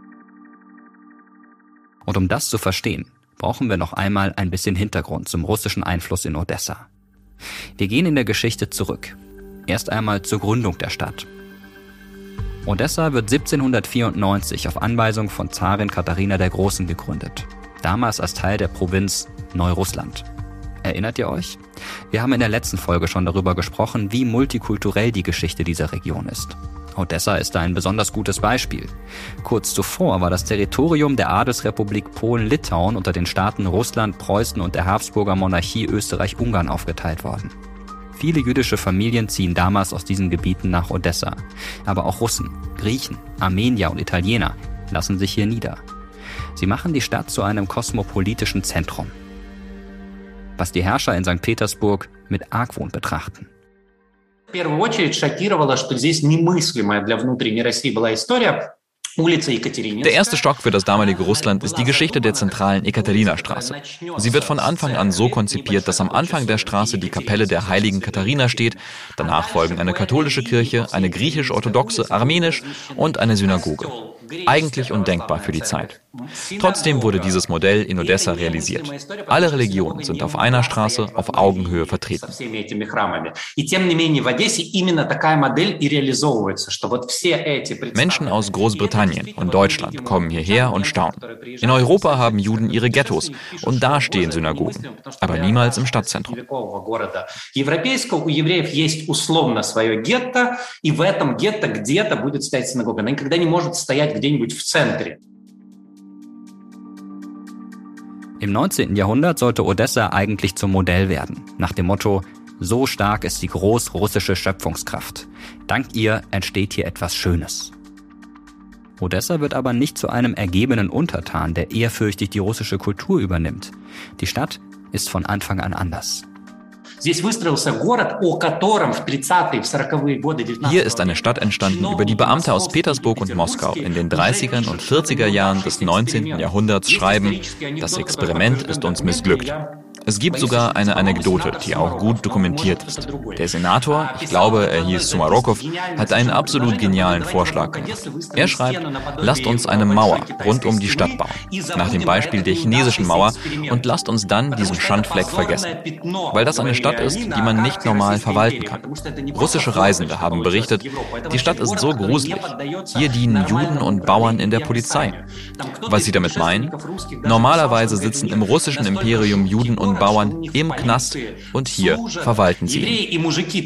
Und um das zu verstehen, brauchen wir noch einmal ein bisschen Hintergrund zum russischen Einfluss in Odessa. Wir gehen in der Geschichte zurück. Erst einmal zur Gründung der Stadt. Odessa wird 1794 auf Anweisung von Zarin Katharina der Großen gegründet. Damals als Teil der Provinz Neurussland. Erinnert ihr euch? Wir haben in der letzten Folge schon darüber gesprochen, wie multikulturell die Geschichte dieser Region ist. Odessa ist da ein besonders gutes Beispiel. Kurz zuvor war das Territorium der Adelsrepublik Polen-Litauen unter den Staaten Russland, Preußen und der Habsburger Monarchie Österreich-Ungarn aufgeteilt worden. Viele jüdische Familien ziehen damals aus diesen Gebieten nach Odessa. Aber auch Russen, Griechen, Armenier und Italiener lassen sich hier nieder. Sie machen die Stadt zu einem kosmopolitischen Zentrum, was die Herrscher in St. Petersburg mit Argwohn betrachten. Der erste Schock für das damalige Russland ist die Geschichte der zentralen Ekaterina-Straße. Sie wird von Anfang an so konzipiert, dass am Anfang der Straße die Kapelle der heiligen Katharina steht, danach folgen eine katholische Kirche, eine griechisch-orthodoxe, armenisch und eine Synagoge. Eigentlich undenkbar für die Zeit. Trotzdem wurde dieses Modell in Odessa realisiert. Alle Religionen sind auf einer Straße auf Augenhöhe vertreten. Menschen aus Großbritannien und Deutschland kommen hierher und staunen. In Europa haben Juden ihre Ghettos und da stehen Synagogen, aber niemals im Stadtzentrum. Im 19. Jahrhundert sollte Odessa eigentlich zum Modell werden, nach dem Motto: So stark ist die großrussische Schöpfungskraft. Dank ihr entsteht hier etwas Schönes. Odessa wird aber nicht zu einem ergebenen Untertan, der ehrfürchtig die russische Kultur übernimmt. Die Stadt ist von Anfang an anders. Hier ist eine Stadt entstanden, über die Beamte aus Petersburg und Moskau in den 30er und 40er Jahren des 19. Jahrhunderts schreiben, das Experiment ist uns missglückt. Es gibt sogar eine Anekdote, die auch gut dokumentiert ist. Der Senator, ich glaube, er hieß Sumarokov, hat einen absolut genialen Vorschlag gemacht. Er schreibt, lasst uns eine Mauer rund um die Stadt bauen, nach dem Beispiel der chinesischen Mauer, und lasst uns dann diesen Schandfleck vergessen. Weil das eine Stadt ist, die man nicht normal verwalten kann. Russische Reisende haben berichtet, die Stadt ist so gruselig. Hier dienen Juden und Bauern in der Polizei. Was sie damit meinen? Normalerweise sitzen im russischen Imperium Juden und Bauern im Knast und hier verwalten sie ihn.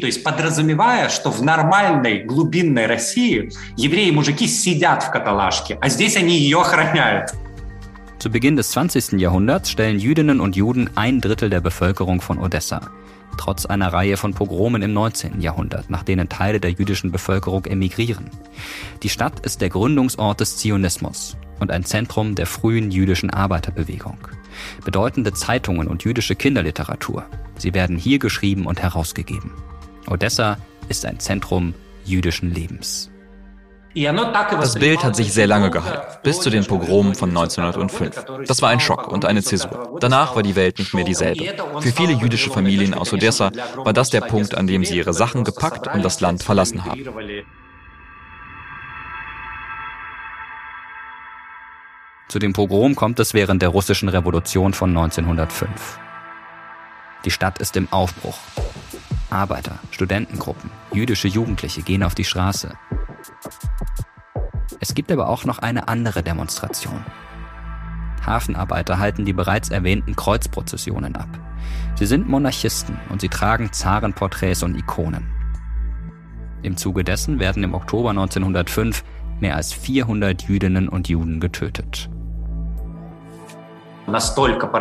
Zu Beginn des 20. Jahrhunderts stellen Jüdinnen und Juden 1/3 der Bevölkerung von Odessa. Trotz einer Reihe von Pogromen im 19. Jahrhundert, nach denen Teile der jüdischen Bevölkerung emigrieren. Die Stadt ist der Gründungsort des Zionismus und ein Zentrum der frühen jüdischen Arbeiterbewegung. Bedeutende Zeitungen und jüdische Kinderliteratur. Sie werden hier geschrieben und herausgegeben. Odessa ist ein Zentrum jüdischen Lebens. Das Bild hat sich sehr lange gehalten, bis zu den Pogromen von 1905. Das war ein Schock und eine Zäsur. Danach war die Welt nicht mehr dieselbe. Für viele jüdische Familien aus Odessa war das der Punkt, an dem sie ihre Sachen gepackt und das Land verlassen haben. Zu dem Pogrom kommt es während der russischen Revolution von 1905. Die Stadt ist im Aufbruch. Arbeiter, Studentengruppen, jüdische Jugendliche gehen auf die Straße. Es gibt aber auch noch eine andere Demonstration. Hafenarbeiter halten die bereits erwähnten Kreuzprozessionen ab. Sie sind Monarchisten und sie tragen Zarenporträts und Ikonen. Im Zuge dessen werden im Oktober 1905 mehr als 400 Jüdinnen und Juden getötet. Das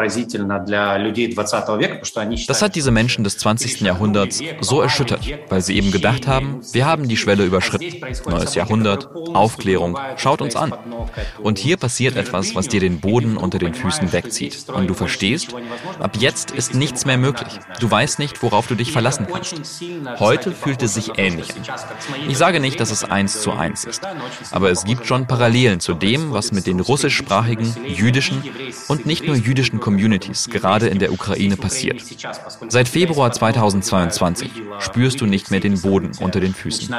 hat diese Menschen des 20. Jahrhunderts so erschüttert, weil sie eben gedacht haben, wir haben die Schwelle überschritten. Neues Jahrhundert, Aufklärung, schaut uns an. Und hier passiert etwas, was dir den Boden unter den Füßen wegzieht. Und du verstehst, ab jetzt ist nichts mehr möglich. Du weißt nicht, worauf du dich verlassen kannst. Heute fühlt es sich ähnlich an. Ich sage nicht, dass es 1:1 ist, aber es gibt schon Parallelen zu dem, was mit den russischsprachigen, jüdischen und nicht nur jüdischen Communities gerade in der Ukraine passiert. Seit Februar 2022 spürst du nicht mehr den Boden unter den Füßen.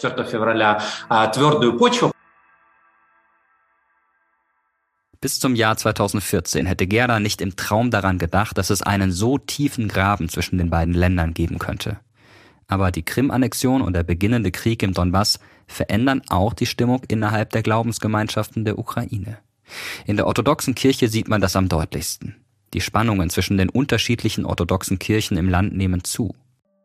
Bis zum Jahr 2014 hätte Gerda nicht im Traum daran gedacht, dass es einen so tiefen Graben zwischen den beiden Ländern geben könnte. Aber die Krim-Annexion und der beginnende Krieg im Donbass verändern auch die Stimmung innerhalb der Glaubensgemeinschaften der Ukraine. In der orthodoxen Kirche sieht man das am deutlichsten. Die Spannungen zwischen den unterschiedlichen orthodoxen Kirchen im Land nehmen zu.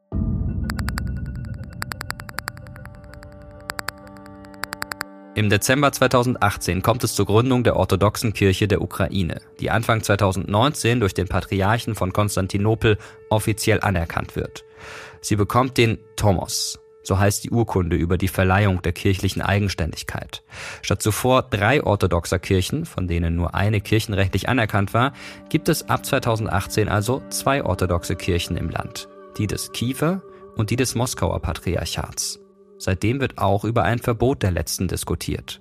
Im Dezember 2018 kommt es zur Gründung der orthodoxen Kirche der Ukraine, die Anfang 2019 durch den Patriarchen von Konstantinopel offiziell anerkannt wird. Sie bekommt den Tomos. So heißt die Urkunde über die Verleihung der kirchlichen Eigenständigkeit. Statt zuvor 3 orthodoxer Kirchen, von denen nur eine kirchenrechtlich anerkannt war, gibt es ab 2018 also 2 orthodoxe Kirchen im Land. Die des Kiewer und die des Moskauer Patriarchats. Seitdem wird auch über ein Verbot der letzten diskutiert.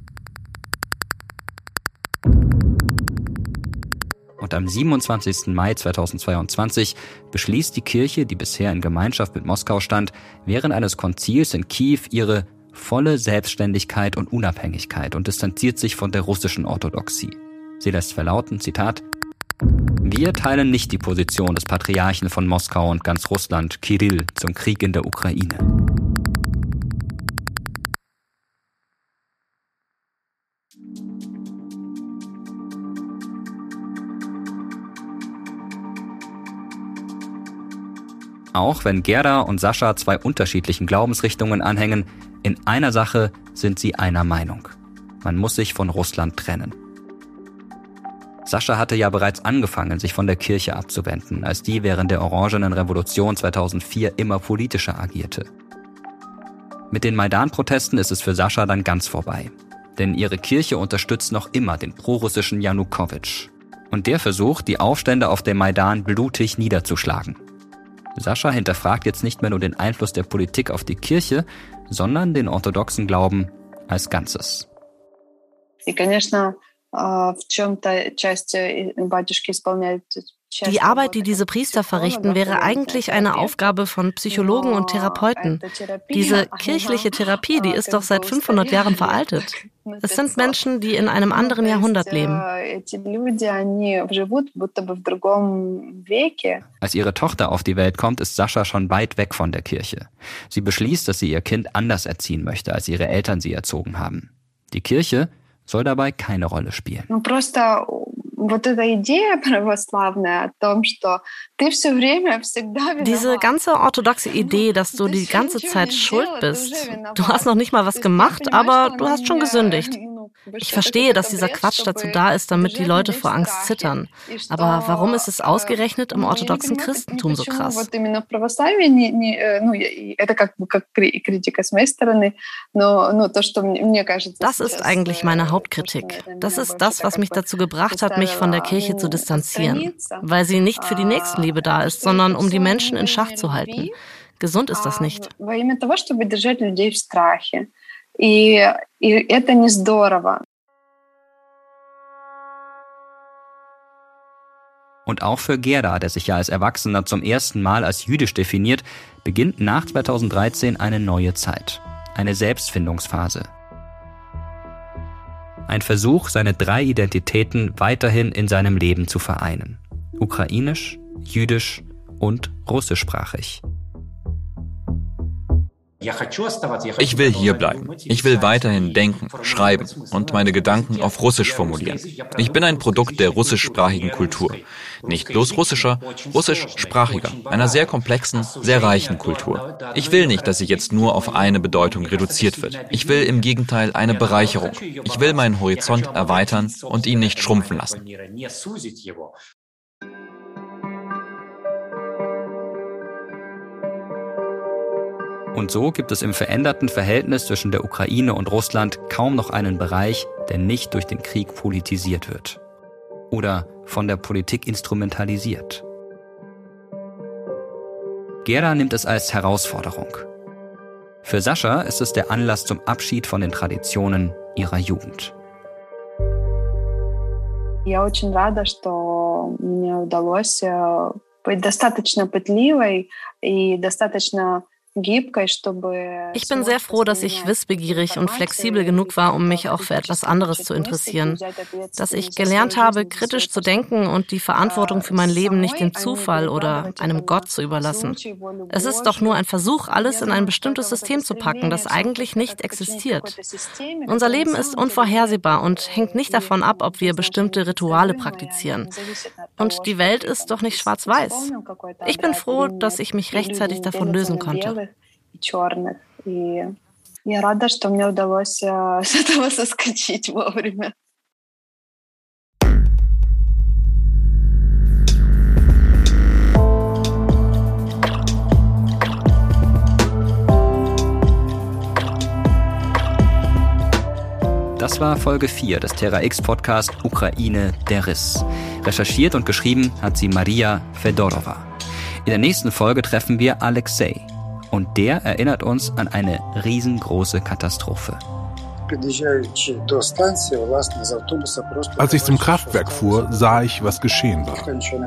Und am 27. Mai 2022 beschließt die Kirche, die bisher in Gemeinschaft mit Moskau stand, während eines Konzils in Kiew ihre volle Selbstständigkeit und Unabhängigkeit und distanziert sich von der russischen Orthodoxie. Sie lässt verlauten, Zitat, wir teilen nicht die Position des Patriarchen von Moskau und ganz Russland, Kirill, zum Krieg in der Ukraine. Auch wenn Gerda und Sascha 2 unterschiedlichen Glaubensrichtungen anhängen, in einer Sache sind sie einer Meinung. Man muss sich von Russland trennen. Sascha hatte ja bereits angefangen, sich von der Kirche abzuwenden, als die während der Orangenen Revolution 2004 immer politischer agierte. Mit den Maidan-Protesten ist es für Sascha dann ganz vorbei. Denn ihre Kirche unterstützt noch immer den prorussischen Janukowitsch. Und der versucht, die Aufstände auf dem Maidan blutig niederzuschlagen. Sascha hinterfragt jetzt nicht mehr nur den Einfluss der Politik auf die Kirche, sondern den orthodoxen Glauben als Ganzes. Die Arbeit, die diese Priester verrichten, wäre eigentlich eine Aufgabe von Psychologen und Therapeuten. Diese kirchliche Therapie, die ist doch seit 500 Jahren veraltet. Es sind Menschen, die in einem anderen Jahrhundert leben. Als ihre Tochter auf die Welt kommt, ist Sascha schon weit weg von der Kirche. Sie beschließt, dass sie ihr Kind anders erziehen möchte, als ihre Eltern sie erzogen haben. Die Kirche soll dabei keine Rolle spielen. Diese ganze orthodoxe Idee, dass du die ganze Zeit schuld bist. Du hast noch nicht mal was gemacht, aber du hast schon gesündigt. Ich verstehe, dass dieser Quatsch dazu da ist, damit die Leute vor Angst zittern. Aber warum ist es ausgerechnet im orthodoxen Christentum so krass? Das ist eigentlich meine Hauptkritik. Das ist das, was mich dazu gebracht hat, mich von der Kirche zu distanzieren. Weil sie nicht für die Nächstenliebe da ist, sondern um die Menschen in Schach zu halten. Gesund ist das nicht. Und auch für Gerda, der sich ja als Erwachsener zum ersten Mal als jüdisch definiert, beginnt nach 2013 eine neue Zeit. Eine Selbstfindungsphase. Ein Versuch, seine 3 Identitäten weiterhin in seinem Leben zu vereinen. Ukrainisch, jüdisch und russischsprachig. Ich will hier bleiben. Ich will weiterhin denken, schreiben und meine Gedanken auf Russisch formulieren. Ich bin ein Produkt der russischsprachigen Kultur. Nicht bloß russischsprachiger, einer sehr komplexen, sehr reichen Kultur. Ich will nicht, dass sie jetzt nur auf eine Bedeutung reduziert wird. Ich will im Gegenteil eine Bereicherung. Ich will meinen Horizont erweitern und ihn nicht schrumpfen lassen. Und so gibt es im veränderten Verhältnis zwischen der Ukraine und Russland kaum noch einen Bereich, der nicht durch den Krieg politisiert wird. Oder von der Politik instrumentalisiert. Gerda nimmt es als Herausforderung. Für Sascha ist es der Anlass zum Abschied von den Traditionen ihrer Jugend. Я очень рада, что мне удалось быть достаточно пытливой и достаточно. Ich bin sehr froh, dass ich wissbegierig und flexibel genug war, um mich auch für etwas anderes zu interessieren. Dass ich gelernt habe, kritisch zu denken und die Verantwortung für mein Leben nicht dem Zufall oder einem Gott zu überlassen. Es ist doch nur ein Versuch, alles in ein bestimmtes System zu packen, das eigentlich nicht existiert. Unser Leben ist unvorhersehbar und hängt nicht davon ab, ob wir bestimmte Rituale praktizieren. Und die Welt ist doch nicht schwarz-weiß. Ich bin froh, dass ich mich rechtzeitig davon lösen konnte. Черных. И я рада, что мне удалось с этого соскочить вовремя. Das war Folge 4 des Terra X Podcast Ukraine, der Riss. Recherchiert und geschrieben hat sie Maria Fedorova. In der nächsten Folge treffen wir Alexei. Und der erinnert uns an eine riesengroße Katastrophe. Als ich zum Kraftwerk fuhr, sah ich, was geschehen war.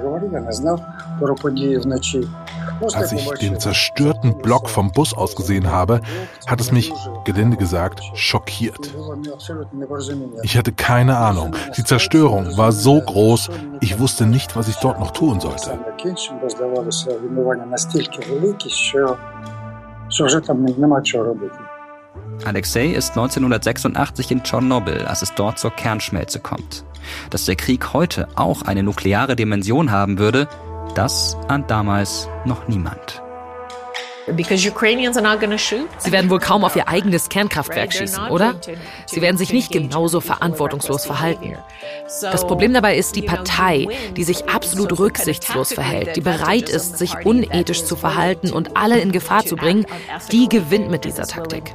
Als ich den zerstörten Block vom Bus aus gesehen habe, hat es mich, gelinde gesagt, schockiert. Ich hatte keine Ahnung. Die Zerstörung war so groß, ich wusste nicht, was ich dort noch tun sollte. Alexei ist 1986 in Tschernobyl, als es dort zur Kernschmelze kommt. Dass der Krieg heute auch eine nukleare Dimension haben würde, das ahnt damals noch niemand. Sie werden wohl kaum auf ihr eigenes Kernkraftwerk schießen, oder? Sie werden sich nicht genauso verantwortungslos verhalten. Das Problem dabei ist die Partei, die sich absolut rücksichtslos verhält, die bereit ist, sich unethisch zu verhalten und alle in Gefahr zu bringen, die gewinnt mit dieser Taktik.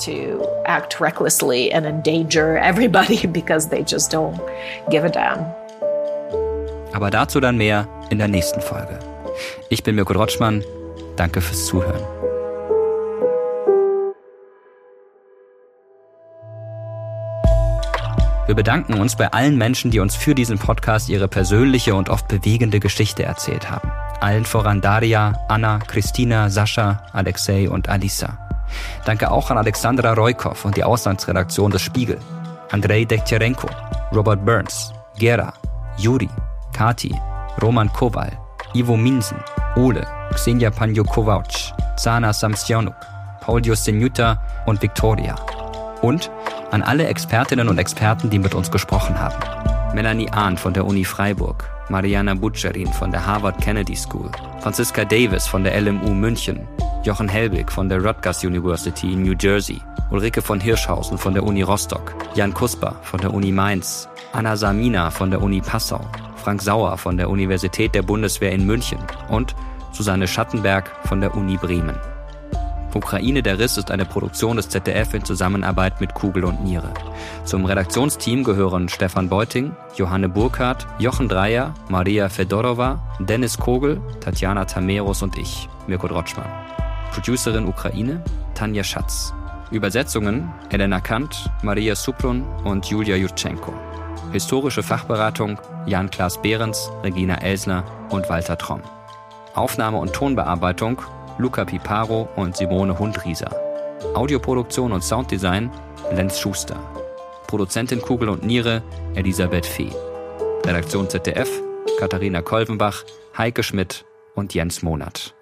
Aber dazu dann mehr in der nächsten Folge. Ich bin Mirko Drotschmann. Danke fürs Zuhören. Wir bedanken uns bei allen Menschen, die uns für diesen Podcast ihre persönliche und oft bewegende Geschichte erzählt haben. Allen voran Daria, Anna, Christina, Sascha, Alexei und Alisa. Danke auch an Alexandra Roykov und die Auslandsredaktion des Spiegel, Andrei Dektyarenko, Robert Burns, Gera, Juri, Kati, Roman Kowal, Ivo Minsen, Ole, Xenia Panjo-Kovac, Zana Samsionuk, Paul Josenuta und Victoria. Und an alle Expertinnen und Experten, die mit uns gesprochen haben. Melanie Ahn von der Uni Freiburg, Mariana Butscherin von der Harvard Kennedy School, Franziska Davis von der LMU München, Jochen Helbig von der Rutgers University in New Jersey, Ulrike von Hirschhausen von der Uni Rostock, Jan Kusper von der Uni Mainz, Anna Samina von der Uni Passau, Frank Sauer von der Universität der Bundeswehr in München und Susanne Schattenberg von der Uni Bremen. Ukraine der Riss ist eine Produktion des ZDF in Zusammenarbeit mit Kugel und Niere. Zum Redaktionsteam gehören Stefan Beuting, Johanne Burkhardt, Jochen Dreier, Maria Fedorova, Dennis Kogel, Tatjana Tameros und ich, Mirko Drotschmann. Producerin Ukraine, Tanja Schatz. Übersetzungen Elena Kant, Maria Suprun und Julia Jutschenko. Historische Fachberatung Jan-Klaas Behrens, Regina Elsner und Walter Tromm. Aufnahme und Tonbearbeitung Luca Piparo und Simone Hundrieser. Audioproduktion und Sounddesign Lenz Schuster. Produzentin Kugel und Niere Elisabeth Fee. Redaktion ZDF Katharina Kolvenbach, Heike Schmidt und Jens Monat.